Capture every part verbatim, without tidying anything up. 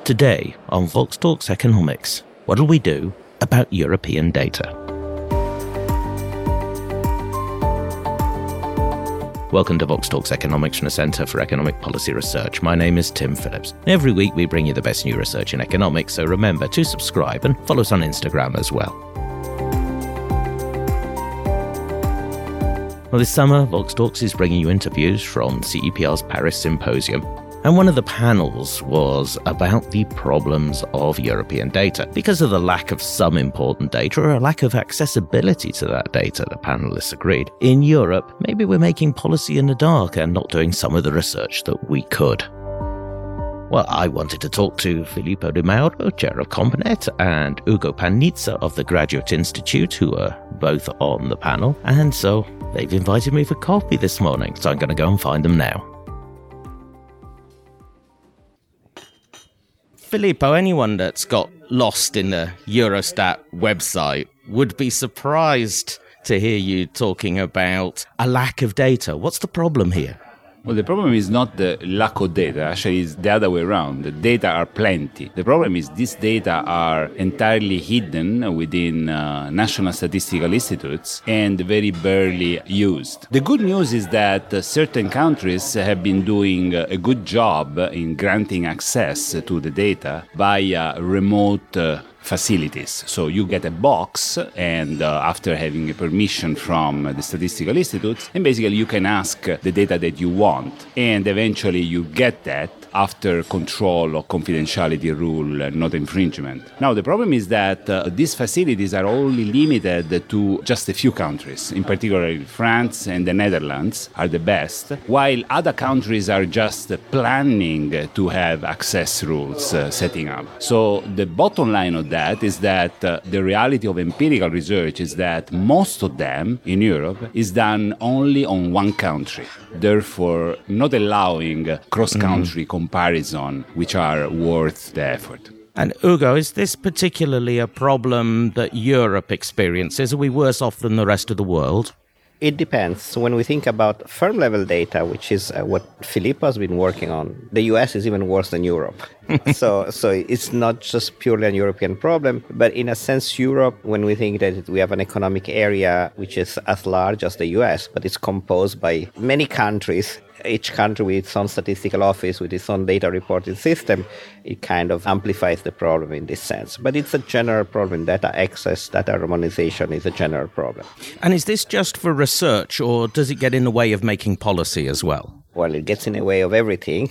Today on Vox Talks Economics, what'll we do about European data? Welcome to Vox Talks Economics from the Centre for Economic Policy Research. My name is Tim Phillips. Every week we bring you the best new research in economics, so remember to subscribe and follow us on Instagram as well. Well, this summer, Vox Talks is bringing you interviews from C E P R's Paris Symposium. And one of the panels was about the problems of European data. Because of the lack of some important data or a lack of accessibility to that data, the panelists agreed. In Europe, maybe we're making policy in the dark and not doing some of the research that we could. Well, I wanted to talk to Filippo Di Mauro, chair of CompNet, and Ugo Panizza of the Graduate Institute, who are both on the panel. And so they've invited me for coffee this morning, so I'm going to go and find them now. Filippo, anyone that's got lost in the Eurostat website would be surprised to hear you talking about a lack of data. What's the problem here? Well, the problem is not the lack of data. Actually, it's the other way around. The data are plenty. The problem is these data are entirely hidden within uh, national statistical institutes and very barely used. The good news is that uh, certain countries have been doing uh, a good job in granting access to the data via remote uh, facilities. So you get a box, and uh, after having a permission from the statistical institutes, and basically you can ask the data that you want, and eventually you get that after control or confidentiality rule, not infringement. Now, the problem is that uh, these facilities are only limited to just a few countries. In particular, France and the Netherlands are the best, while other countries are just planning to have access rules uh, setting up. So the bottom line of that is that uh, the reality of empirical research is that most of them in Europe is done only on one country, therefore not allowing uh, cross-country mm. comparison which are worth the effort. And Ugo, is this particularly a problem that Europe experiences? Are we worse off than the rest of the world? It depends. So when we think about firm-level data, which is uh, what Filippo has been working on, the U S is even worse than Europe. so so it's not just purely a European problem, but in a sense, Europe, when we think that we have an economic area which is as large as the U S, but it's composed by many countries, each country with its own statistical office, with its own data reporting system, it kind of amplifies the problem in this sense. But it's a general problem. Data access, data harmonization is a general problem. And is this just for research, or does it get in the way of making policy as well? Well, it gets in the way of everything.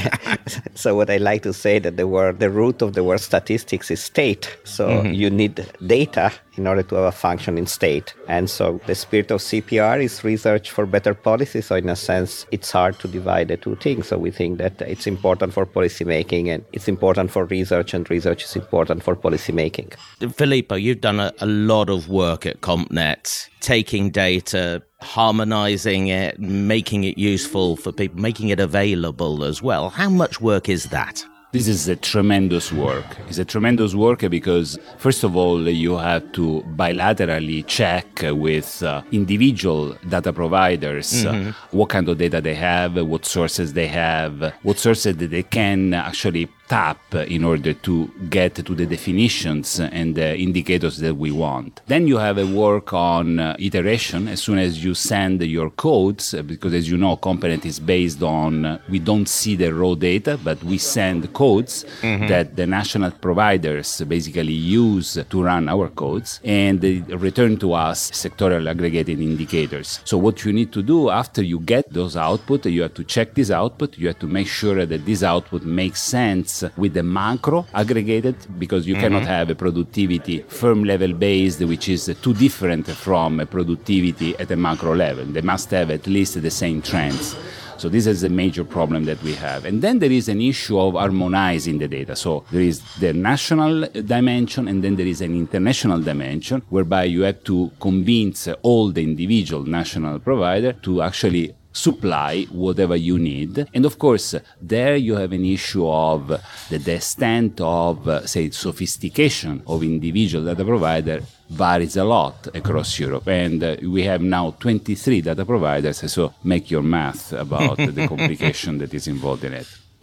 So what I like to say that the word, the root of the word statistics is state. So mm-hmm. you need data in order to have a functioning state. And so the spirit of C P R is research for better policy. So in a sense, it's hard to divide the two things. So we think that it's important for policy making, and it's important for research, and research is important for policy making. Filippo, you've done a, a lot of work at CompNet, taking data, harmonizing it, making it useful for people, making it available as well. How much work is that? This is a tremendous work. It's a tremendous work because, first of all, you have to bilaterally check with uh, individual data providers mm-hmm. uh, what kind of data they have, what sources they have, what sources that they can actually tap in order to get to the definitions and the indicators that we want. Then you have a work on uh, iteration as soon as you send your codes, because as you know, CompNet is based on, uh, we don't see the raw data, but we send codes mm-hmm. that the national providers basically use to run our codes, and they return to us sectoral aggregated indicators. So what you need to do after you get those output, you have to check this output, you have to make sure that this output makes sense with the macro aggregated, because you mm-hmm. cannot have a productivity firm level based which is too different from a productivity at a macro level. They must have at least the same trends. So this is a major problem that we have. And then there is an issue of harmonizing the data. So there is the national dimension, and then there is an international dimension, whereby you have to convince all the individual national provider to actually supply whatever you need. And of course, there you have an issue of the, the extent of, uh, say, sophistication of individual data provider varies a lot across Europe. And uh, we have now twenty-three data providers, so make your math about the complication that is involved in it.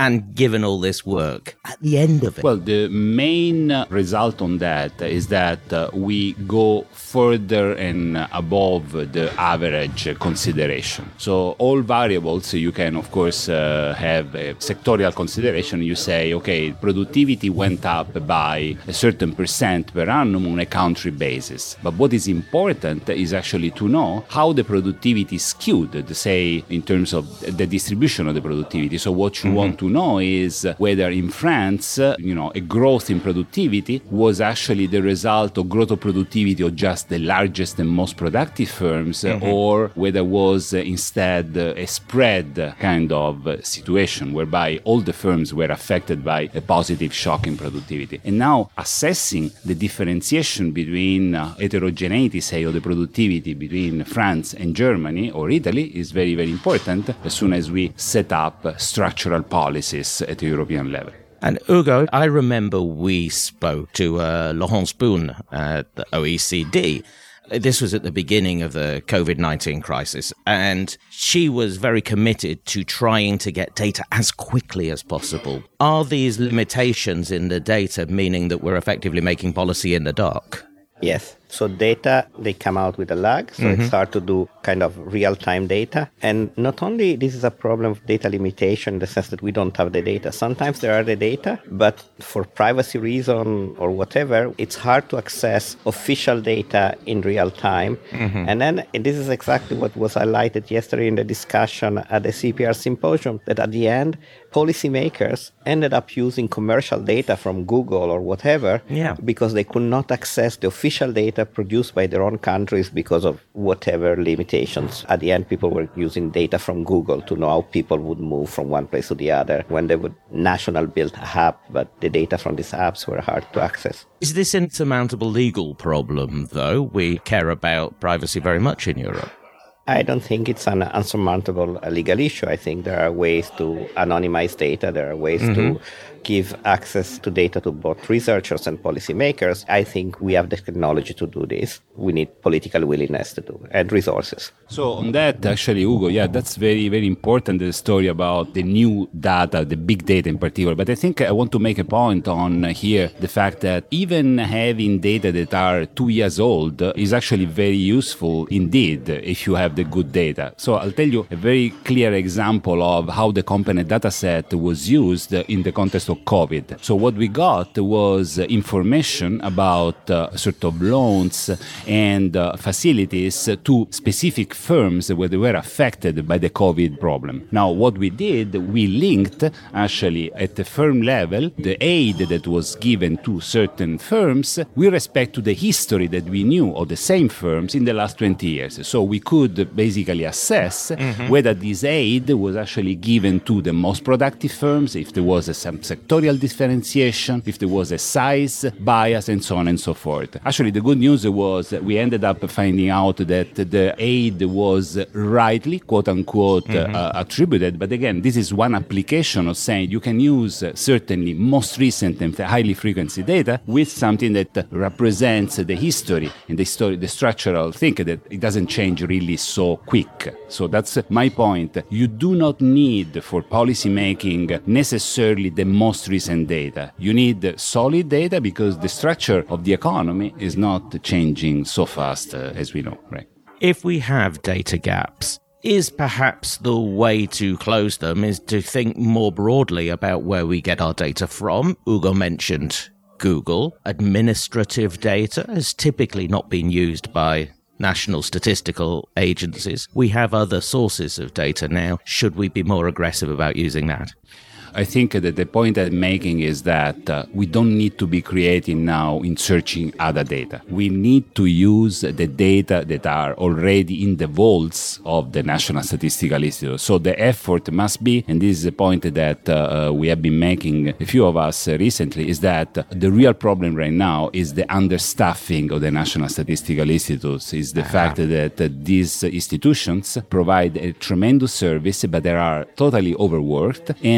And given all this work, at the end of it? Well, the main uh, result on that is that uh, we go further and above the average consideration. So all variables, you can, of course, uh, have a sectorial consideration. You say, okay, productivity went up by a certain percent per annum on a country basis. But what is important is actually to know how the productivity is skewed, say, in terms of the distribution of the productivity. So what you mm-hmm. want to know is whether in France, uh, you know, a growth in productivity was actually the result of growth of productivity of just the largest and most productive firms, mm-hmm. or whether was uh, instead uh, a spread kind of uh, situation whereby all the firms were affected by a positive shock in productivity. And now assessing the differentiation between uh, heterogeneity, say, of the productivity between France and Germany or Italy is very, very important as soon as we set up uh, structural policies at the European level. And Ugo, I remember we spoke to uh, Laurence Boone at the O E C D. This was at the beginning of the covid nineteen crisis, and she was very committed to trying to get data as quickly as possible. Are these limitations in the data meaning that we're effectively making policy in the dark? Yes. So data, they come out with a lag, so mm-hmm. it's hard to do kind of real-time data. And not only this is a problem of data limitation in the sense that we don't have the data. Sometimes there are the data, but for privacy reason or whatever, it's hard to access official data in real time. Mm-hmm. And then and this is exactly what was highlighted yesterday in the discussion at the C E P R symposium, that at the end, policymakers ended up using commercial data from Google or whatever yeah. because they could not access the official data produced by their own countries because of whatever limitations. At the end, people were using data from Google to know how people would move from one place to the other when they would national build a app, but the data from these apps were hard to access. Is this an insurmountable legal problem, though? We care about privacy very much in Europe. I don't think it's an unsurmountable legal issue. I think there are ways to anonymize data. There are ways mm-hmm. to give access to data to both researchers and policymakers. I think we have the technology to do this. We need political willingness to do it and resources. So on that, actually, Ugo, yeah, that's very, very important, the story about the new data, the big data in particular. But I think I want to make a point on here, the fact that even having data that are two years old is actually very useful indeed if you have the good data. So I'll tell you a very clear example of how the company data set was used in the context of COVID. So what we got was information about uh, sort of loans and uh, facilities to specific firms where they were affected by the COVID problem. Now, what we did, we linked actually at the firm level the aid that was given to certain firms with respect to the history that we knew of the same firms in the last twenty years. So we could basically assess mm-hmm. whether this aid was actually given to the most productive firms, if there was a, some sectorial differentiation, if there was a size bias, and so on and so forth. Actually, the good news was that we ended up finding out that the aid was rightly, quote unquote, mm-hmm. uh, attributed. But again, this is one application of saying you can use uh, certainly most recent and highly frequency data with something that represents the history and the story, the structural thing that it doesn't change really so quick. So that's my point. You do not need for policy making necessarily the most recent data. You need solid data because the structure of the economy is not changing so fast uh, as we know, right? If we have data gaps, is perhaps the way to close them is to think more broadly about where we get our data from? Ugo mentioned Google. Administrative data has typically not been used by national statistical agencies. We have other sources of data now. Should we be more aggressive about using that? I think that the point I'm making is that uh, we don't need to be creative now in searching other data. We need to use the data that are already in the vaults of the National Statistical Institute. So the effort must be, and this is a point that uh, we have been making, a few of us uh, recently, is that the real problem right now is the understaffing of the National Statistical Institutes, is the uh-huh. fact that uh, these institutions provide a tremendous service, but they are totally overworked, and unfortunately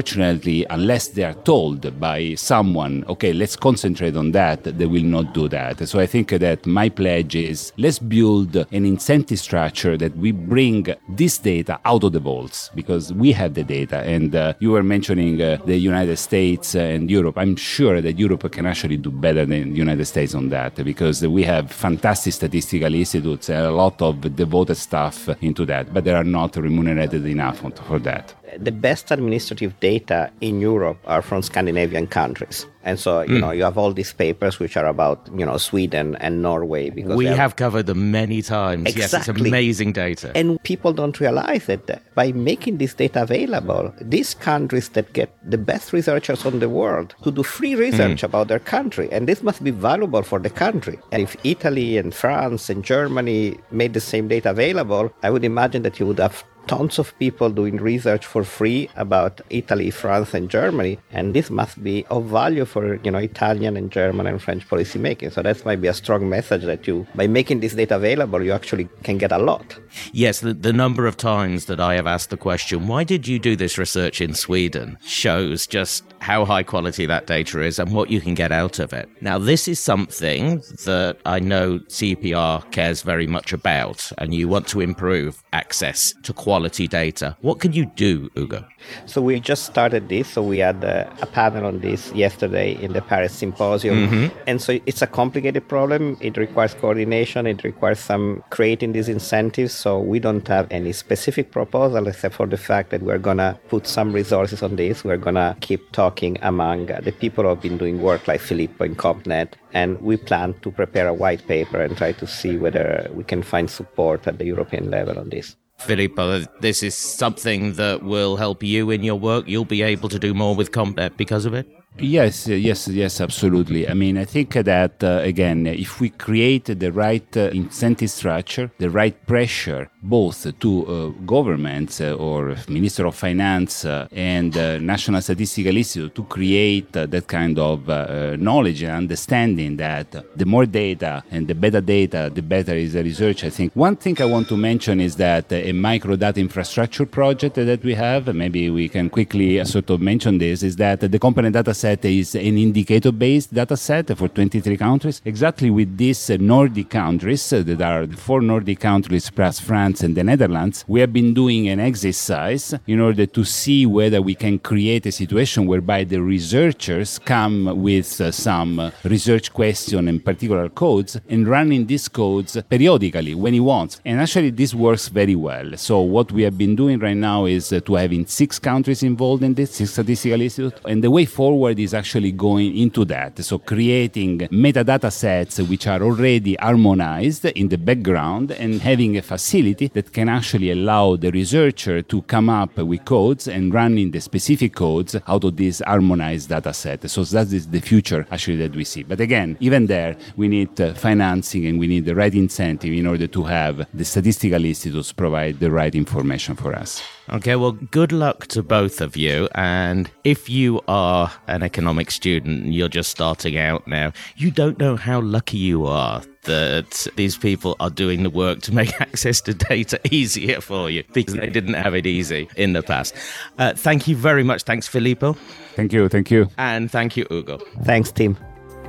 unfortunately, unless they are told by someone, okay, let's concentrate on that, they will not do that. So I think that my pledge is let's build an incentive structure that we bring this data out of the vaults, because we have the data. And uh, you were mentioning uh, the United States and Europe. I'm sure that Europe can actually do better than the United States on that, because we have fantastic statistical institutes and a lot of devoted staff into that, but they are not remunerated enough for that. The best administrative data in Europe are from Scandinavian countries. And so, you mm. know, you have all these papers which are about, you know, Sweden and Norway. Because we have, have covered them many times. Exactly. Yes, it's amazing data. And people don't realize that by making this data available, these countries that get the best researchers on the world to do free research mm. about their country. And this must be valuable for the country. And if Italy and France and Germany made the same data available, I would imagine that you would have tons of people doing research for free about Italy, France, and Germany, and this must be of value for, you know, Italian and German and French policymaking. So that might be a strong message that you, by making this data available, you actually can get a lot. Yes, the, the number of times that I have asked the question, why did you do this research in Sweden, shows just how high quality that data is and what you can get out of it. Now, this is something that I know C E P R cares very much about, and you want to improve access to quality data. What can you do, Ugo? So we just started this. So we had a, a panel on this yesterday in the Paris Symposium. Mm-hmm. And so it's a complicated problem. It requires coordination. It requires some creating these incentives. So we don't have any specific proposal except for the fact that we're going to put some resources on this. We're going to keep talking among the people who have been doing work like Filippo in CompNet. And we plan to prepare a white paper and try to see whether we can find support at the European level on this. Filippo, this is something that will help you in your work. You'll be able to do more with CompNet because of it? Yes, yes, yes, absolutely. I mean, I think that, uh, again, if we create the right uh, incentive structure, the right pressure, both to uh, governments uh, or Minister of Finance uh, and uh, National Statistical Institute to create uh, that kind of uh, knowledge and understanding that the more data and the better data, the better is the research. I think one thing I want to mention is that a microdata infrastructure project that we have, maybe we can quickly sort of mention this, is that the component data set is an indicator-based data set for twenty-three countries. Exactly with these uh, Nordic countries, uh, that are the four Nordic countries plus France and the Netherlands, we have been doing an exercise in order to see whether we can create a situation whereby the researchers come with uh, some uh, research question and particular codes and running these codes periodically when he wants. And actually this works very well. So what we have been doing right now is uh, to having six countries involved in this, six statistical institutes, and the way forward is actually going into that. So creating metadata sets which are already harmonized in the background and having a facility that can actually allow the researcher to come up with codes and running the specific codes out of this harmonized data set. So that is the future actually that we see. But again, even there, we need uh, financing and we need the right incentive in order to have the statistical institutes provide the right information for us. Okay, well, good luck to both of you. And if you are an economics student and you're just starting out now, you don't know how lucky you are that these people are doing the work to make access to data easier for you, because they didn't have it easy in the past. Uh, thank you very much. Thanks, Filippo. Thank you. Thank you. And thank you, Ugo. Thanks, Tim.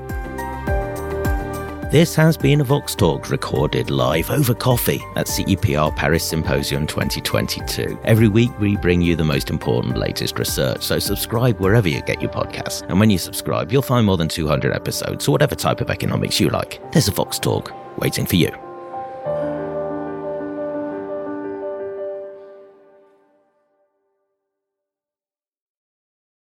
This has been a Vox Talk recorded live over coffee at C E P R Paris Symposium twenty twenty-two. Every week we bring you the most important latest research, so subscribe wherever you get your podcasts. And when you subscribe, you'll find more than two hundred episodes, so whatever type of economics you like, there's a Vox Talk waiting for you.